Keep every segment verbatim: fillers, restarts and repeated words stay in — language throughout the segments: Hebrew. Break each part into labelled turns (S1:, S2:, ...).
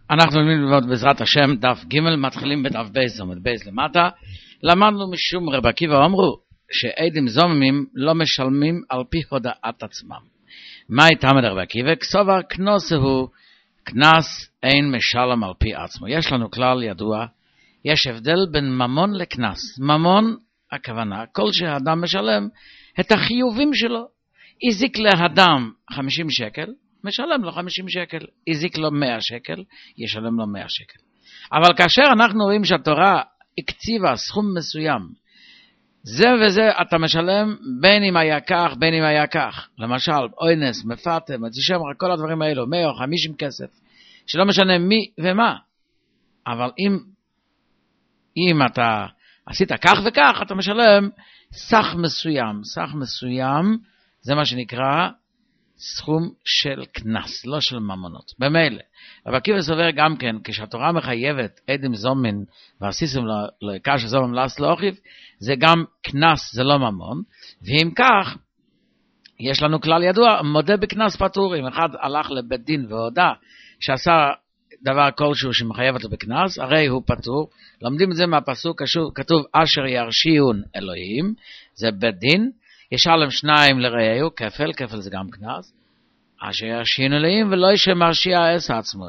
S1: אנחנו ללמוד בעזרת השם דף ג' מתחילים בדף בייס עמוד בייס למטה. למדנו משום רב עקיבא אמרו שעדים זוממים לא משלמים על פי הודעת עצמם. מה איתם רב עקיבא? כסובר קנוס הוא קנס אין משלם על פי עצמו. יש לנו כלל ידוע, יש הבדל בין ממון לקנס. ממון הכוונה כל שהאדם משלם את החיובים שלו. הזיק לאדם חמישים שקל, משלם לו חמישים שקל, הזיק לו מאה שקל, ישלם לו מאה שקל. אבל כאשר אנחנו רואים שהתורה הקציבה סכום מסוים, זה וזה אתה משלם בין אם היה כך, בין אם היה כך. למשל, אוינס, מפתם, מצשם, כל הדברים האלו, מאה או חמישים כסף, שלא משנה מי ומה. אבל אם, אם אתה עשית כך וכך, אתה משלם סך מסוים. סך מסוים זה מה שנקרא סכום של כנס, לא של ממונות. במילא, רב עקיבא סובר גם כן, כשהתורה מחייבת עדים זומין ועשיתם לקש זומם לאס לאוכיב, זה גם כנס, זה לא ממון. ואם כך, יש לנו כלל ידוע, מודה בכנס פטור. אם אחד הלך לבית דין והודע שעשה דבר כלשהו שמחייב אותו בכנס, הרי הוא פטור. לומדים את זה מהפסוק, כתוב אשר ירשיעון אלוהים, זה בית דין, ישלם שניים לרעהו, כפל, כפל זה גם כנס, אשר ירשיעון אלוהים ולא שמרשיע אס עצמו.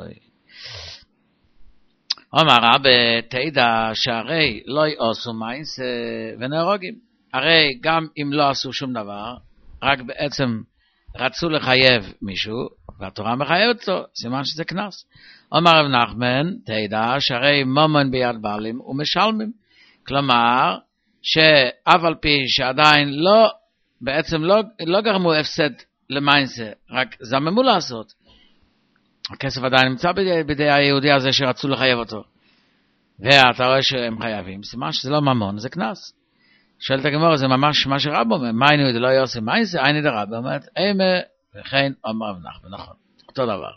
S1: אומר רב, תדע שהרי לא יעשו מיינס ונהרוגים. הרי גם אם לא עשו שום דבר, רק בעצם רצו לחייב מישהו, והתורה מחייבת אותו, סימן שזה כנס. אומר רב נחמן, תדע שהרי ממון ביד בעלים ומשלמים. כלומר, שאף על פי שעדיין לא, בעצם לא, לא גרמו הפסד למיינסה, רק זממו לעשות. הכסף עדיין נמצא בידי, בידי היהודי הזה שרצו לחייב אותו. ואתה רואה שהם חייבים, סימן שזה לא ממון, זה כנס. שואלת הגמרא, זה ממש מה שרב אומר, מיינו זה לא יעשה מיינסה, עיני דרב, אומרת, אימה, וכן אומר רב נחמן, נכון, אותו דבר.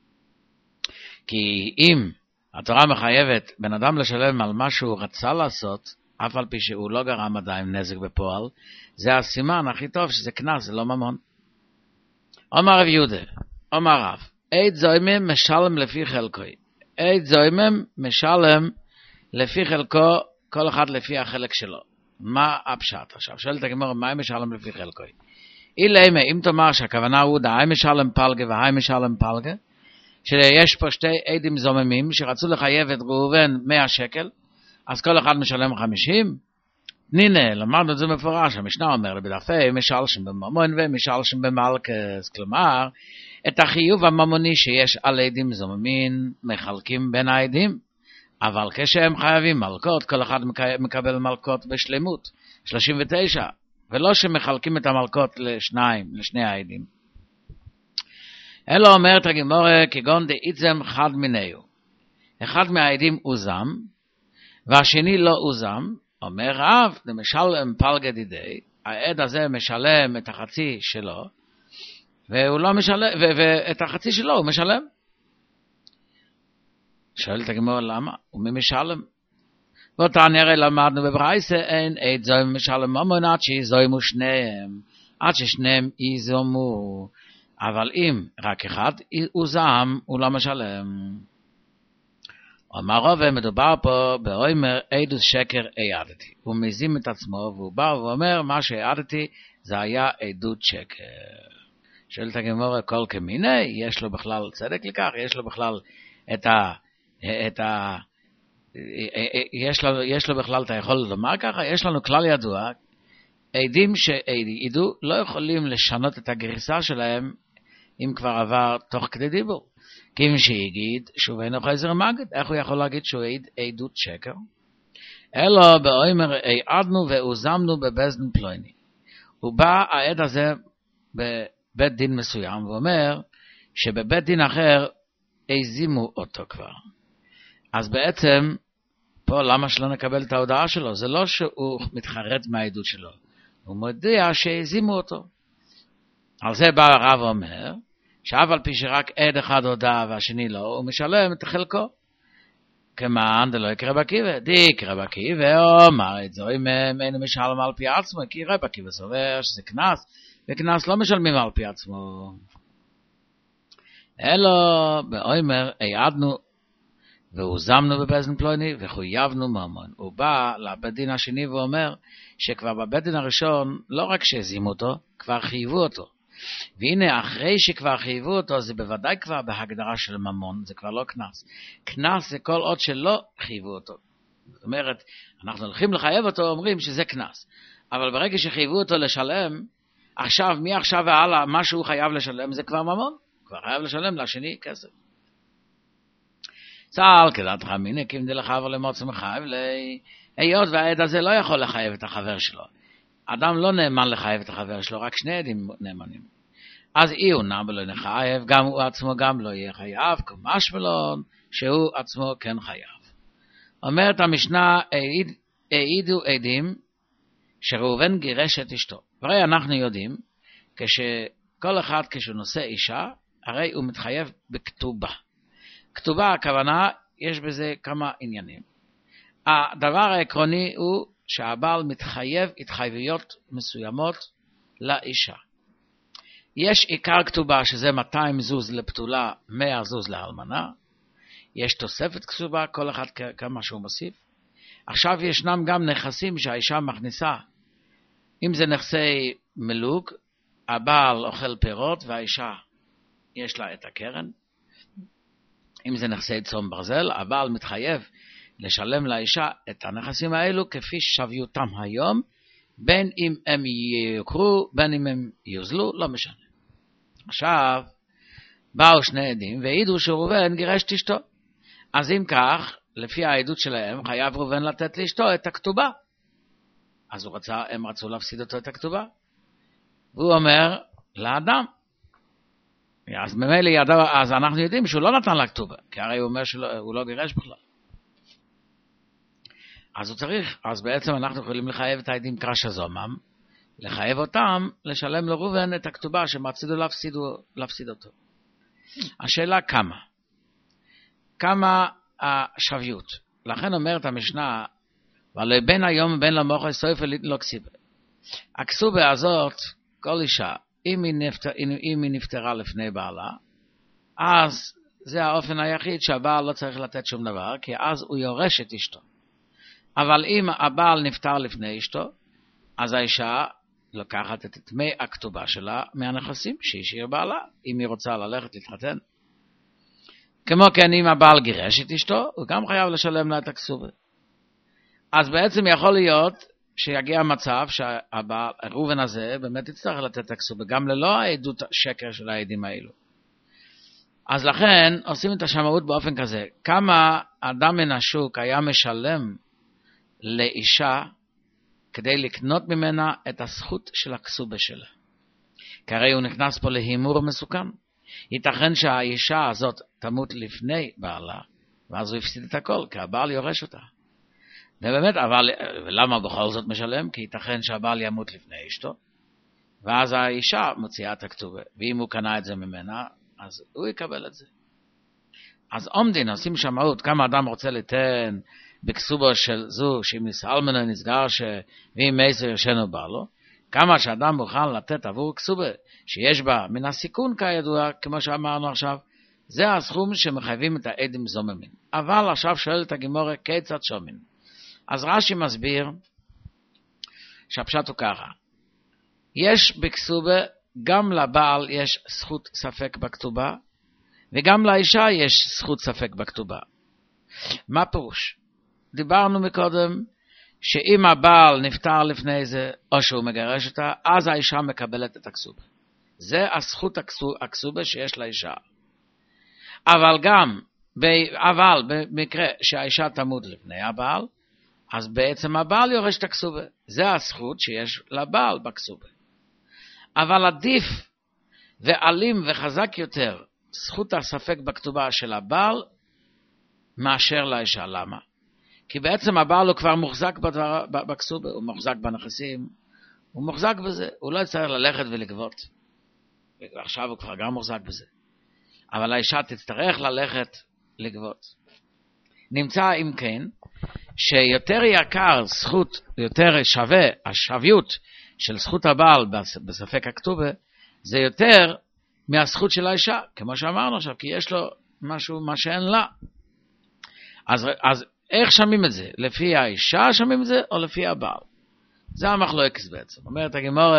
S1: כי אם התורה מחייבת בן אדם לשלם על מה שהוא רצה לעשות, אף על פי שהוא לא גרם עדיין נזק בפועל, זה הסימן הכי טוב שזה כנס, זה לא ממון. אומר רב יהודה, אומר רב, עד זוימם משלם לפי חלקו. עד זוימם משלם לפי חלקו, כל אחד לפי החלק שלו. מה הפשט? עכשיו, שואלת הגמרא, מה משלם לפי חלקו? אילמה, אם תאמר שהכוונה הוא דהי משלם פלגה והי משלם פלגה, שיש פה שתי עדים זוממים שרצו לחייב את ראובן מאה שקל, אז כל אחד משלם חמישים. נינה, למדנו את זה מפורש, המשנה אומר בדפי, משלשים בממון ומשלשים במלכס. כלומר, את החיוב הממוני שיש על עדים זוממים מחלקים בין העדים, אבל כשהם חייבים מלכות, כל אחד מקבל מלכות בשלמות, שלושים ותשע, ולא שמחלקים את המלכות לשניים, לשני העדים. אלא אומרת הגמרא, כגון דאיצם חד מיניהו. אחד מהעדים אוזם, והשני לא אוזם. אומר רב, משלם פלגה דידי, העד הזה משלם את החצי שלו, והוא לא משלם, ואת החצי שלו הוא משלם. שואלת הגמרא למה? ומי משלם? ואותה נראה למדנו בברייסה, אין עד זוים משלם ממון עד שיזוימו שניהם, עד ששניהם יזומו. אבל אם רק אחד אוזם, הוא לא משלם. אומר רב, מדובר פה באומר עדות שקר העדתי. הוא מזים את עצמו והוא בא ואומר מה שהעדתי זה היה עדות שקר. שואלת הגמרא, כל כמיני, יש לו בכלל צדק לכך? יש לו בכלל את ה... את ה יש לו, יש לו בכלל את היכולת לומר ככה? יש לנו כלל ידוע, עדים שעידו לא יכולים לשנות את הגריסה שלהם אם כבר עבר תוך כדי דיבור. כי אם שיגיד שהוא אינו חזר מגד, איך הוא יכול להגיד שהוא עד עדות שקר? אלא באומר העדנו והוזמנו בבזדן פלויני. הוא בא העד הזה בבית דין מסוים ואומר שבבית דין אחר הזימו אותו כבר. אז בעצם פה למה שלא נקבל את ההודעה שלו? זה לא שהוא מתחרט מהעדות שלו, הוא מודיע שהזימו אותו. על זה בא הרב אומר שאף על פי שרק עד אחד הודע והשני לא, הוא משלם את חלקו. כמען דלא יקרא רב עקיבא, די יקרא רב עקיבא, אומר את זו אם אינו משלם על פי עצמו, כי רב עקיבא סובר שזה כנס, וכנס לא משלמים על פי עצמו. אלא באומר העדנו והוזמנו בבית דין פלוני וחויבנו ממון. הוא בא לבית דין השני ואומר שכבר בבית דין הראשון לא רק שהזימו אותו, כבר חייבו אותו. והנה אחרי שכבר חייבו אותו זה בוודאי כבר בהגדרה של ממון, זה כבר לא כנס. כנס זה כל עוד שלא חייבו אותו. זאת אומרת, אנחנו הולכים לחייב אותו, אומרים שזה כנס. אבל ברגע שחייבו אותו לשלם, עכשיו, מעכשיו והלאה, מה שהוא חייב לשלם זה כבר ממון. כבר חייב לשלם לשני כסף. צהל, כדעת חמיני, כמדי לחבר למוצא מחייב, היות והעד הזה לא יכול לחייב את החבר שלו. אדם לא נאמן לחייב את החבר שלו, רק שני עדים נאמנים. אז אי הוא נאמן לא נחייב, גם הוא עצמו גם לא יהיה חייב, כמשמלון, שהוא עצמו כן חייב. אומרת המשנה, העידו עדים שראובן גירש את אשתו. הרי אנחנו יודעים, כשכל אחד כשהוא נושא אישה, הרי הוא מתחייב בכתובה. כתובה, הכוונה, יש בזה כמה עניינים. הדבר העקרוני הוא שהבעל מתחייב התחייבויות מסוימות לאישה. יש עיקר כתובה שזה מאתיים זוז לפתולה, מאה זוז לאלמנה. יש תוספת כתובה, כל אחד כמה שהוא מוסיף. עכשיו ישנם גם נכסים שהאישה מכניסה. אם זה נכסי מלוג, הבעל אוכל פירות והאישה יש לה את הקרן. אם זה נכסי צום ברזל, הבעל מתחייב לשלם לאישה את הנכסים האלו כפי שוויותם היום, בין אם הם יוקרו, בין אם הם יוזלו, לא משנה. עכשיו, באו שני עדים והעידו שראובן גירש את אשתו. אז אם כך, לפי העדות שלהם, חייב ראובן לתת לאשתו את הכתובה. אז הוא רצה, הם רצו להפסיד אותו את הכתובה. והוא אומר לאדם, אז ממילא ידע, אז אנחנו יודעים שהוא לא נתן לה כתובה, כי הרי הוא אומר שהוא לא גירש בכלל. אז הוא צריך, אז בעצם אנחנו יכולים לחייב את העדים קרש הזומם, לחייב אותם, לשלם לראובן את הכתובה שמצידו להפסיד, להפסיד אותו. השאלה כמה? כמה השוויות? לכן אומרת המשנה, אבל בין היום ובין למוחר סופר לא כסיבה. הכסובה הזאת, כל אישה, אם היא, נפטר, אם היא נפטרה לפני בעלה, אז זה האופן היחיד שהבעל לא צריך לתת שום דבר, כי אז הוא יורש את אשתו. אבל אם הבעל נפטר לפני אשתו, אז האישה לוקחת את דמי הכתובה שלה מהנכסים שהשאיר בעלה, אם היא רוצה ללכת להתחתן. כמו כן, אם הבעל גירש את אשתו, הוא גם חייב לשלם לה את הכסובה. אז בעצם יכול להיות שיגיע מצב שהראובן הזה באמת יצטרך לתת את הכסובה, גם ללא העדות שקר של העדים האלו. אז לכן עושים את השמאות באופן כזה, כמה אדם מן השוק היה משלם לאישה כדי לקנות ממנה את הזכות של הכסובה שלה. כי הרי הוא נכנס פה להימור מסוכן. ייתכן שהאישה הזאת תמות לפני בעלה, ואז הוא הפסיד את הכל, כי הבעל יורש אותה. ובאמת, אבל למה בכל זאת משלם? כי ייתכן שהבעל ימות לפני אשתו, ואז האישה מוציאה את הכתובה, ואם הוא קנה את זה ממנה, אז הוא יקבל את זה. אז עומדין, עושים שמאות, כמה אדם רוצה לתן בכסובו של זו, שאם נסלמנו נסגר שאם מייסו ירשנו בא לו, כמה שאדם מוכן לתת עבור כסובה, שיש בה מן הסיכון כידוע, כמו שאמרנו עכשיו, זה הסכום שמחייבים את העדים זוממים. אבל עכשיו שואל את הגימורה, כיצד שומעים? אז רש"י מסביר שהפשט הוא ככה, יש בכסובה, גם לבעל יש זכות ספק בכתובה, וגם לאישה יש זכות ספק בכתובה. מה פירוש? דיברנו מקודם, שאם הבעל נפטר לפני זה, או שהוא מגרש אותה, אז האישה מקבלת את הכסובה. זה הזכות הכסובה שיש לאישה. אבל גם, אבל במקרה שהאישה תמות לפני הבעל, אז בעצם הבעל יורש את הכסובה. זה הזכות שיש לבעל בכסובה. אבל עדיף ואלים וחזק יותר זכות הספק בכתובה של הבעל מאשר לאישה. למה? כי בעצם הבעל הוא כבר מוחזק בדבר, בכסובה, הוא מוחזק בנכסים, הוא מוחזק בזה, הוא לא יצטרך ללכת ולגבות. ועכשיו הוא כבר גם מוחזק בזה. אבל האישה תצטרך ללכת לגבות. נמצא אם כן, שיותר יקר זכות, יותר שווה, השוויות של זכות הבעל בספק הכתובה, זה יותר מהזכות של האישה, כמו שאמרנו עכשיו, כי יש לו משהו, מה שאין לה. אז, אז איך שמים את זה? לפי האישה שמים את זה, או לפי הבעל? זה המחלוקת בעצם. אומרת הגמור,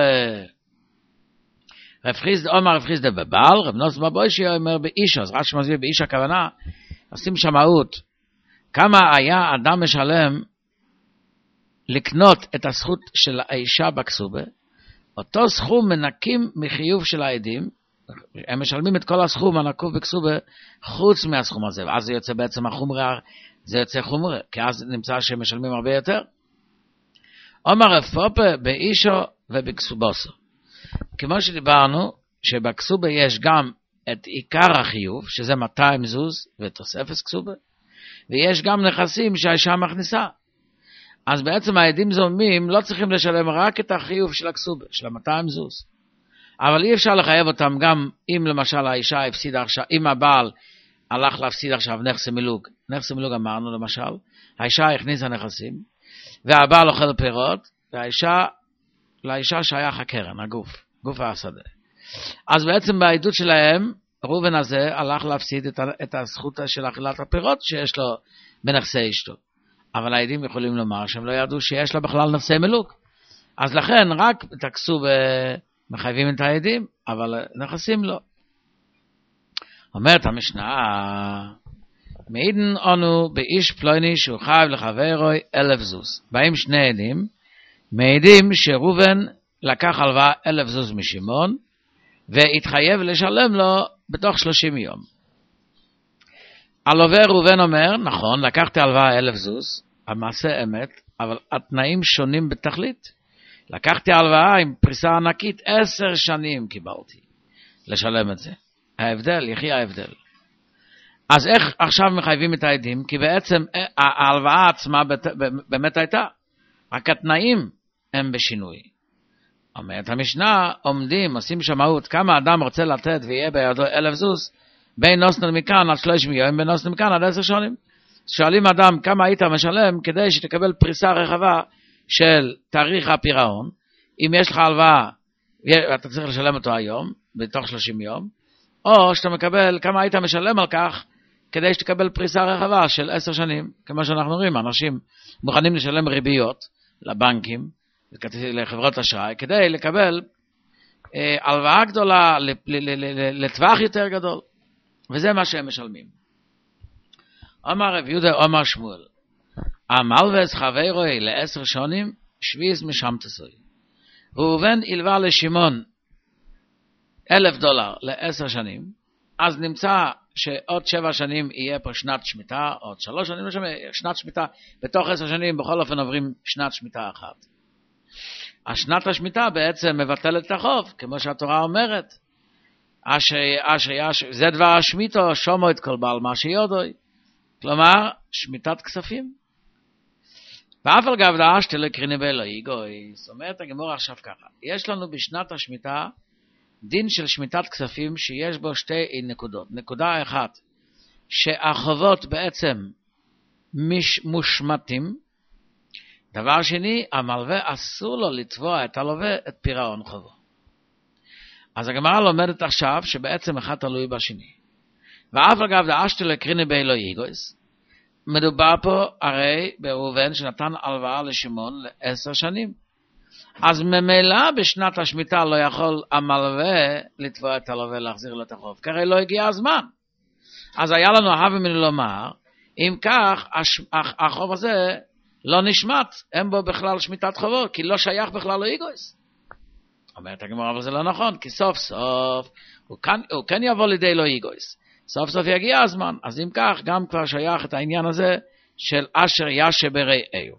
S1: רב חיסדא, אומר רב חיסדא בבעל, רב נוסף בבוישי אומר באישה, אז רש"י מסביר באישה הכוונה, עושים שמאות, כמה היה אדם משלם לקנות את הזכות של האישה בכסובה, אותו סכום מנקים מחיוב של העדים, הם משלמים את כל הסכום הנקוב בכסובה, חוץ מהסכום הזה, ואז זה יוצא בעצם החומרה, זה יוצא חומרה, כי אז נמצא שהם משלמים הרבה יותר. אומר רב פופה באישו ובכסובוסו. כמו שדיברנו, שבכסובה יש גם את עיקר החיוב, שזה מאתיים זוז ותוספת כסובה, ויש גם נכסים שהאישה מכניסה. אז בעצם העדים זוממים לא צריכים לשלם רק את החיוב של הכסובה, של ה-מאתיים זוז. אבל אי אפשר לחייב אותם גם אם למשל האישה הפסידה עכשיו, אם הבעל הלך להפסיד עכשיו נכסי מילוג, נכסי מילוג אמרנו למשל, האישה הכניסה נכסים, והבעל אוכל פירות, והאישה, לאישה שייך הקרן, הגוף, גוף השדה. אז בעצם בעדות שלהם, ראובן הזה הלך להפסיד את, את הזכות של אכילת הפירות שיש לו בנכסי אשתו. אבל העדים יכולים לומר שהם לא ידעו שיש לה בכלל נכסי מילוג. אז לכן רק תקסו ומחייבים את העדים, אבל נכסים לא. אומרת המשנה, מעידן אנו באיש פלוני שהוא חייב לחברוי אלף זוז. באים שני עדים, מעידים שראובן לקח הלוואה אלף זוז משמעון, והתחייב לשלם לו בתוך שלושים יום. הלווה ראובן אומר, נכון, לקחתי הלוואה אלף זוז, המעשה אמת, אבל התנאים שונים בתכלית. לקחתי הלוואה עם פריסה ענקית, עשר שנים קיבלתי לשלם את זה. ההבדל, יחי ההבדל. אז איך עכשיו מחייבים את העדים? כי בעצם ההלוואה עצמה באמת הייתה, רק התנאים הם בשינוי. אומרת המשנה, עומדים, עושים שמאות, כמה אדם רוצה לתת ויהיה בידו אלף זוז, בין נוסנו מכאן עד שלושים יום, בין נוסנו מכאן עד עשר שנים. שואלים אדם כמה היית משלם כדי שתקבל פריסה רחבה של תאריך הפירעון. אם יש לך הלוואה, אתה צריך לשלם אותו היום, בתוך שלושים יום, או שאתה מקבל כמה היית משלם על כך, כדי שתקבל פריסה רחבה של עשר שנים. כמו שאנחנו רואים, אנשים מוכנים לשלם ריביות לבנקים, לחברות אשראי, כדי לקבל אה, הלוואה גדולה, לטווח יותר גדול. וזה מה שהם משלמים. אומר רב יהודה, אומר שמואל, המלווס חברוי לעשר שנים, שביס משמטסוי. ראובן הלווה לשמעון אלף דולר לעשר שנים, אז נמצא שעוד שבע שנים יהיה פה שנת שמיטה, עוד שלוש שנים, שנת שמיטה, בתוך עשר שנים בכל אופן עוברים שנת שמיטה אחת. השנת השמיטה בעצם מבטלת את החוב, כמו שהתורה אומרת, אשר, אשר, אשר, זה דבר השמיטו, שומו את כל בעל מה שיודוי. כלומר, שמיטת כספים. ואף על גב דאשתי לקריני באלוהי גוי. זאת אומרת, הגמור עכשיו ככה. יש לנו בשנת השמיטה דין של שמיטת כספים שיש בו שתי נקודות. נקודה אחת, שהחובות בעצם מש, מושמטים. דבר שני, המלווה אסור לו לתבוע את הלווה את פירעון חובו. אז הגמרא לומדת עכשיו שבעצם אחד תלוי בשני. ואף אגב דאשתי לקריני באלוהי גויס, מדובר פה הרי בראובן שנתן הלוואה לשמעון לעשר שנים. אז ממילא בשנת השמיטה לא יכול המלווה לתבוע את הלווה להחזיר לו את החוב, כי הרי לא הגיע הזמן. אז היה לנו הווה ממנו לומר, אם כך החוב הזה לא נשמט, אין בו בכלל שמיטת חובות, כי לא שייך בכלל לאיגויס. אומרת הגמרא, אבל זה לא נכון, כי סוף סוף הוא כן, הוא כן יבוא לידי לא איגויס. סוף סוף יגיע הזמן, אז אם כך גם כבר שייך את העניין הזה של אשר ישה ברעהו.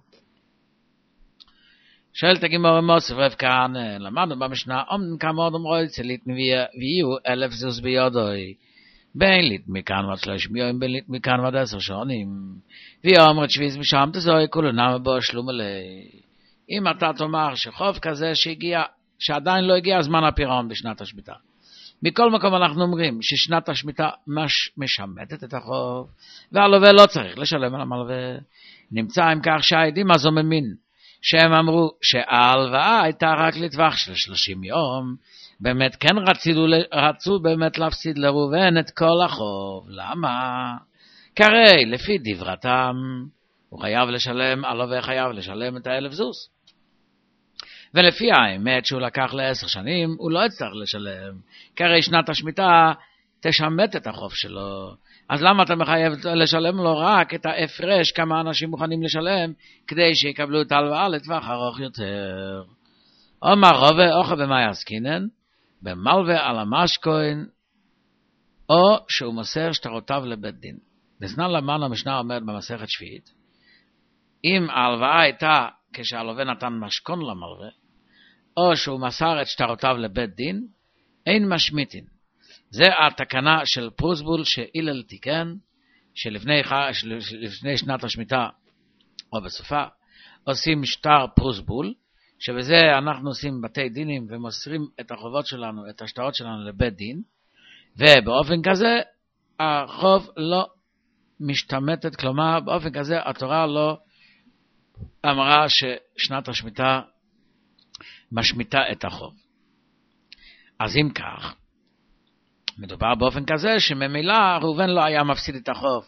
S1: שואלת הגמרא מוסף רב כאן, למדנו במשנה, אומנם כמה עוד אמרו צלית ויהיו אלף זוז ביודוי, בין ליט מכאן ועד שלושים יום, בין ליט מכאן ועד עשר שנים, ואומרת שביז משם תזוי כולנה בו שלום עלי. אם אתה תאמר שחוב כזה שהגיע, שעדיין לא הגיע זמן הפירעון בשנת השמיטה, מכל מקום אנחנו אומרים ששנת השמיטה מש, משמטת את החוב, והלווה לא צריך לשלם על המלווה. נמצא עם כך שהעדים הזוממים, שהם אמרו שההלוואה הייתה רק לטווח של שלושים יום, באמת כן רצו, רצו באמת להפסיד לראובן את כל החוב. למה? כרי לפי דברתם, הוא חייב לשלם, הלווה חייב לשלם את האלף זוז. ולפי האמת שהוא לקח לעשר שנים, הוא לא יצטרך לשלם. כרי שנת השמיטה תשמט את החוב שלו. אז למה אתה מחייב לשלם לו רק את ההפרש, כמה אנשים מוכנים לשלם, כדי שיקבלו את ההלוואה לטווח ארוך יותר? אומר רבה, אוכל במאי עסקינן, במלווה על המשכוין, או שהוא מוסר שטרותיו לבית דין. בזמן למען המשנה אומרת במסכת שביעית, אם ההלוואה הייתה כשהלווה נתן משכון למלווה, או שהוא מסר את שטרותיו לבית דין, אין משמיטין. זה התקנה של פרוסבול שאילל תיקן, שלפני שלפני שנת השמיטה או בסופה, עושים שטר פרוסבול, שבזה אנחנו עושים בתי דינים ומוסרים את החובות שלנו, את השטרות שלנו לבית דין, ובאופן כזה החוב לא משתמטת, כלומר באופן כזה התורה לא אמרה ששנת השמיטה משמיטה את החוב. אז אם כך, מדובר באופן כזה שממילא ראובן לא היה מפסיד את החוב.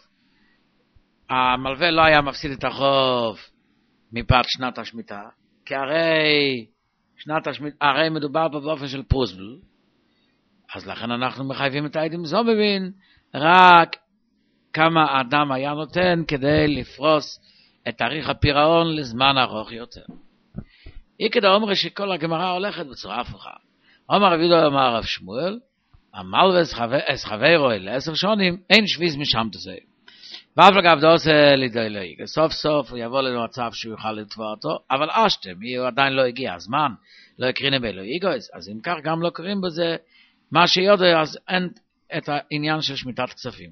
S1: המלווה לא היה מפסיד את החוב מפאת שנת השמיטה, כי הרי שנת השמיטה, הרי מדובר פה באופן של פרוסבל, אז לכן אנחנו מחייבים את העדים זומבין רק כמה אדם היה נותן כדי לפרוס את תאריך הפירעון לזמן ארוך יותר. היא כדי אומר שכל הגמרא הולכת בצורה הפוכה. אומר רב יהודה אמר רב שמואל, המלווה אס חברו לעשר שנים, אין שביס משם תזה. ואף לגב דעושה לידי להיגע. סוף סוף הוא יבוא למצב שהוא יוכל לתבוע אותו, אבל אשתם, הוא עדיין לא הגיע, הזמן לא יקרינה בלו היגויס, אז אם כך גם לא קוראים בזה, מה שיודע, אז אין את העניין של שמיטת כספים.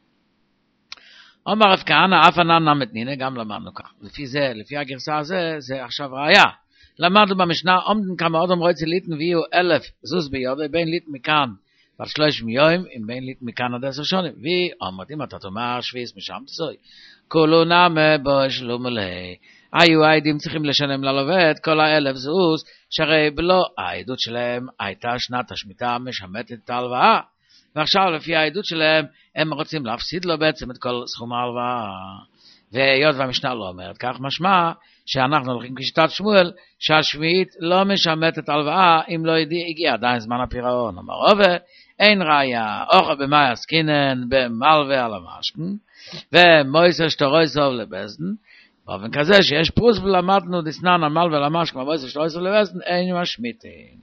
S1: אומר רב כהנא, אף ענן נמתנינה, גם למדנו כך. לפי זה, לפי הגרסה הזה, זה עכשיו ראיה. למדנו במשנה, עומדן כמה אודם רוצים ליטן ויהיו אלף זוז ביודי, בין ליטן מכאן ועד שלושים יום, אם בין ליטן מכאן עד עשר שונים. ואומרת, אם אתה תאמר שביס משם תסוי, כולו נמה בו שלום עלי. היו העדים צריכים לשלם ללווה את כל האלף זוז, שהרי בלא העדות שלהם הייתה שנת השמיטה משמטת את ההלוואה. ועכשיו לפי העדות שלהם, הם רוצים להפסיד לו בעצם את כל סכום ההלוואה. והיות והמשנה לא אומרת כך, משמע שאנחנו הולכים כשיטת שמואל, שהשביעית לא משמטת הלוואה אם לא הגיע עדיין זמן הפירעון. אמר רבה, אין ראיה, אוכל במאי עסקינן, במלווה על המשכן, ומויסר שטרויסוב לבסדן, באופן כזה שיש פרוס ולמדנו דסנן המלווה על המשכן, ומויסר שטרויסוב לבסדן, אין משמיטין.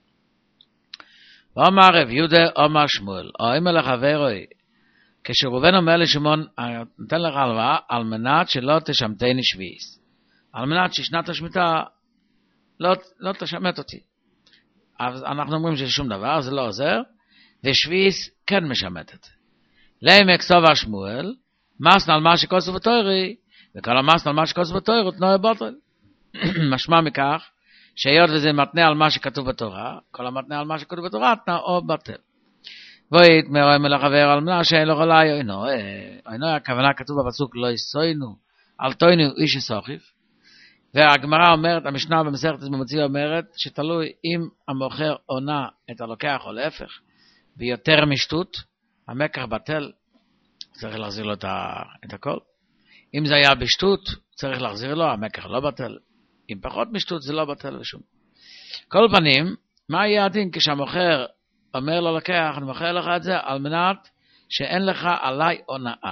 S1: ואומר רב יהודה, אומר שמואל, או אמא לחברוי, כשראובן אומר לשמעון, נותן לך הלוואה, על מנת שלא תשמטני שביעיס. על מנת ששנת השמיטה לא, לא תשמט אותי. אז אנחנו אומרים ששום דבר, זה לא עוזר, ושביעיס כן משמטת. לעמק סובר שמואל, מסנה על מה שכוסו בתוירי, וכל המסנה על מה שכוסו בתוירי, תנועה בוטל. משמע מכך, שהיות וזה מתנה על מה שכתוב בתורה, כל המתנה על מה שכתוב בתורה, תנאו בטל. ואית מרואי מלחבר על מנה שאין לו חולי, אינו, אינו, הכוונה כתוב בפסוק, לא יסוינו, אל תוינו איש יסוחיף. והגמרא אומרת, המשנה במסכת במוציא אומרת, שתלוי אם המוכר עונה את הלוקח או להפך, ויותר משטות, המקח בטל, צריך להחזיר לו את הכל. אם זה היה בשטות, צריך להחזיר לו, המקח לא בטל. אם פחות משטות, זה לא בטל ושום. כל פנים, מה יהיה הדין כשהמוכר אומר לו לקח, אני מוכר לך את זה, על מנת שאין לך עליי הונאה.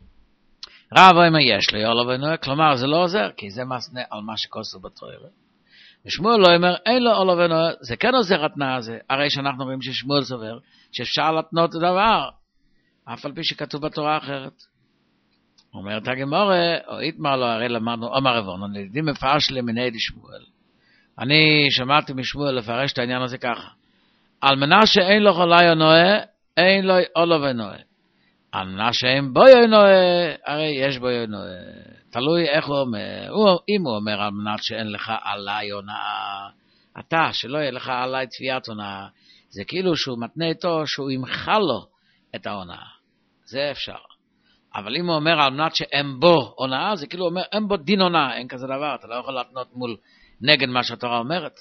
S1: רב או אם יש לי, או לא בנועה, כלומר זה לא עוזר, כי זה מסנה על מה שכוסו בתורה. ושמואל לא אומר, אין לו או לא בנועה, זה כן עוזר התנאה הזה, הרי שאנחנו רואים ששמואל סובר, שאפשר להתנות את הדבר, אף על פי שכתוב בתורה אחרת. אומרת הגמרא, או איתמר לו, הרי למדנו, אומר רבון, אני יודעים מפרש למיני די שמואל. אני שמעתי משמואל לפרש את העניין הזה ככה. על מנה שאין לו חולי ונועה, אין לו אולו ונועה. על מנה שאין בוי ונועה, הרי יש בוי ונועה. תלוי איך הוא אומר. הוא, אם הוא אומר על מנת שאין לך עלי הונאה, אתה, שלא יהיה לך עלי תביעת הונאה, זה כאילו שהוא מתנה איתו, שהוא ימחל לו את ההונאה. זה אפשר. אבל אם הוא אומר על מנת שאין בו הונאה, זה כאילו אומר, אין בו דין הונאה, אין כזה דבר, אתה לא יכול להתנות מול נגד מה שהתורה אומרת.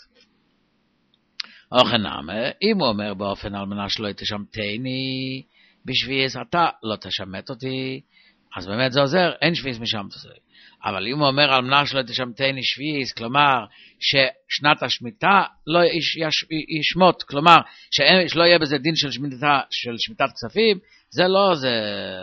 S1: או חנמה, אם הוא אומר באופן על מנה שלא תשמטני, בשביל אתה לא תשמט אותי, אז באמת זה עוזר, אין שביס משם תעשוי. אבל אם הוא אומר על מנה שלא תשמתני שביס, כלומר ששנת השמיטה לא יש, יש, ישמות, כלומר שלא יהיה בזה דין של שמיטה, של שמיטת כספים, זה לא, זה...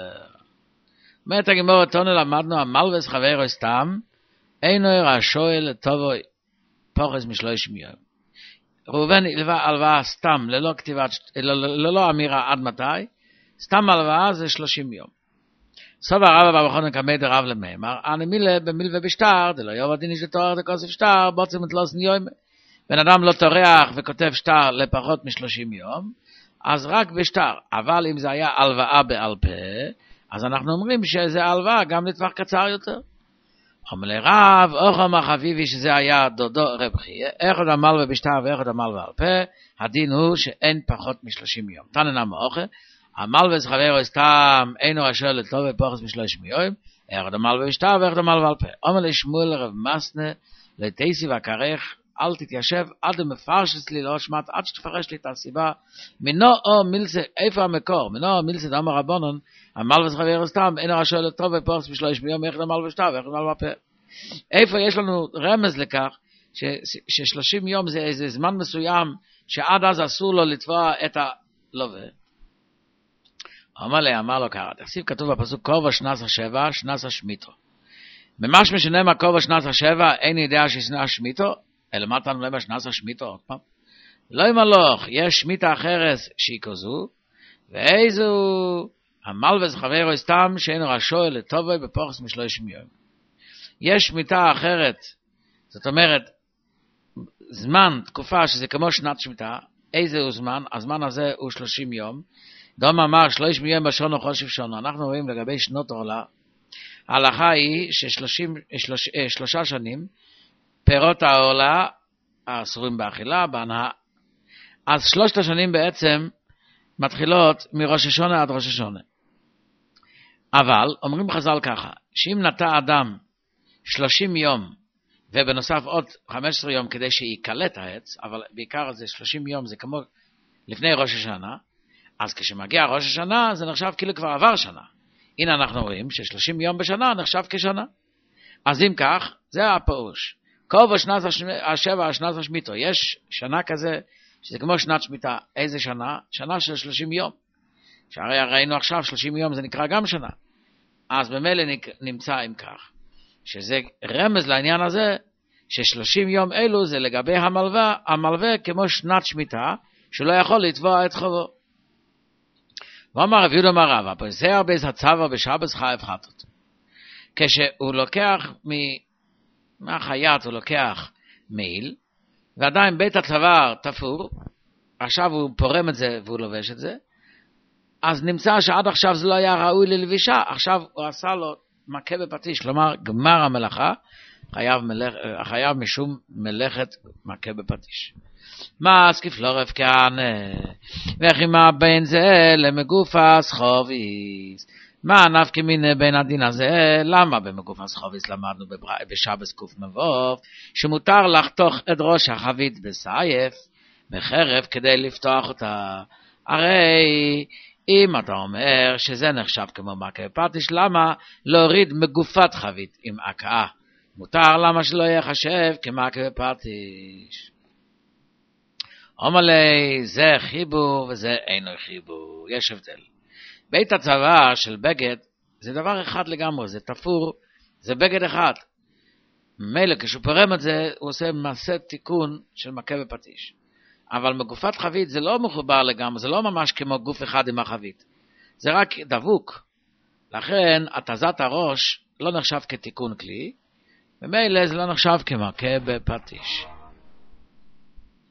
S1: אומרת הגמרא, תנו למדנו, המלווס חברו סתם, אינו רשוי לטובו פוחס משלושים יום. ראובן הלווה הלוואה סתם, ללא כתיבת, ללא אמירה עד מתי, סתם הלוואה זה שלושים יום. סוף הרב במכון קמי דרב למאמר, אני מילה במילווה בשטר, דלא יובא דין איש לתואר דקוסף שטר, בוצם את לוסן יום. בן אדם לא טורח וכותב שטר לפחות משלושים יום, אז רק בשטר. אבל אם זה היה הלוואה בעל פה, אז אנחנו אומרים שזה הלוואה גם לטווח קצר יותר. אומר לרב, אוכם החביבי שזה היה דודו רב חייה, איך עוד המלווה בשטר ואיך עוד המלווה על פה, הדין הוא שאין פחות משלושים יום. תננה מאוכל, המלווה חברו סתם אינו רשאי לטוב ופוחס משלושים יום, איך עוד המלווה בשטר ואיך עוד המלווה על פה. אומר לשמואל רב מסנה, לתייסי והכרך, אל תתיישב עד המפרש אצלי לא שמעת, עד שתפרש לי את הסיבה, מינו או מילסה, איפה המקור? מינו או מילסה דאמר רבונן, המלווה חברו סתם אינו רשאי לטוב ופוחס משלושים יום, איך עוד המלווה בשטר ואיך עוד המלווה על פה. איפה יש לנו רמז לכך ש-שלושים יום זה איזה זמן מסוים שעד אז אסור לו לתבוע את הלווה? אמר לי, אמר לו ככה, תכסיב כתוב בפסוק כובע שנס השבע, שנס השמיטו. ממש משנה מה כובע שנס השבע, אין ידיעה ששנס השמיטו, אלא מה תנו למה שנס השמיטו עוד פעם? לא ימלוך, יש שמיטה אחרת שהיא כזו, ואיזו המלווה חברו סתם שאין רשוי לטובו בפוחס משלושים יום. יש שמיטה אחרת, זאת אומרת, זמן, תקופה שזה כמו שנת שמיטה, איזה הוא זמן? הזמן הזה הוא שלושים יום. דום אמר שלושים יום בשונו חושב שונו. אנחנו רואים לגבי שנות עולה, ההלכה היא ששלושים, שלוש, שלושה שנים, פירות העולה, האסורים באכילה, בהנאה. אז שלושת השנים בעצם מתחילות מראש השונה עד ראש השונה. אבל, אומרים חז"ל ככה, שאם נטע אדם שלושים יום, ובנוסף עוד חמישה עשר יום כדי שיקלט העץ, אבל בעיקר זה שלושים יום, זה כמו לפני ראש השנה, אז כשמגיע ראש השנה, זה נחשב כאילו כבר עבר שנה. הנה אנחנו רואים ש-שלושים יום בשנה נחשב כשנה. אז אם כך, זה הפירוש. כובע שנת השבע, שנת השמיטו. יש שנה כזה, שזה כמו שנת שמיטה. איזה שנה? שנה של שלושים יום. שהרי ראינו עכשיו, שלושים יום זה נקרא גם שנה. אז במילא נמצא אם כך. שזה רמז לעניין הזה, ש-שלושים יום אלו זה לגבי המלווה, המלווה כמו שנת שמיטה, שהוא לא יכול לתבוע את חובו. ואמר רב יהודה אמר רבא, פוסר בייס הצבא בשבס חייב חטות. כשהוא לוקח מהחייט, הוא לוקח מעיל, ועדיין בית הצוואר תפור, עכשיו הוא פורם את זה והוא לובש את זה, אז נמצא שעד עכשיו זה לא היה ראוי ללבישה, עכשיו הוא עשה לו מכה בפטיש, כלומר גמר המלאכה, חייב, מלאכ... חייב משום מלאכת מכה בפטיש. מה סקיף לא רב כענה, וכי מה בין זה למגופס חוביס? מה נפקא מינה בין הדין הזה? למה במגופס חוביס למדנו בשבס קוף מבוב, שמותר לחתוך את ראש החבית בסייף, בחרב כדי לפתוח אותה? הרי אם אתה אומר שזה נחשב כמו מכה בפטיש, למה להוריד מגופת חבית עם הקאה? מותר, למה שלא יחשב כמכה בפטיש? אומר לי, זה חיבור וזה אינו חיבור, יש הבדל. בית הצוואר של בגד זה דבר אחד לגמרי, זה תפור, זה בגד אחד. מילא כשהוא פורם את זה, הוא עושה מעשה תיקון של מכה בפטיש. אבל מגופת חבית זה לא מחובר לגמרי, זה לא ממש כמו גוף אחד עם החבית. זה רק דבוק. לכן, התזת הראש לא נחשב כתיקון כלי, ומילא זה לא נחשב כמכה בפטיש.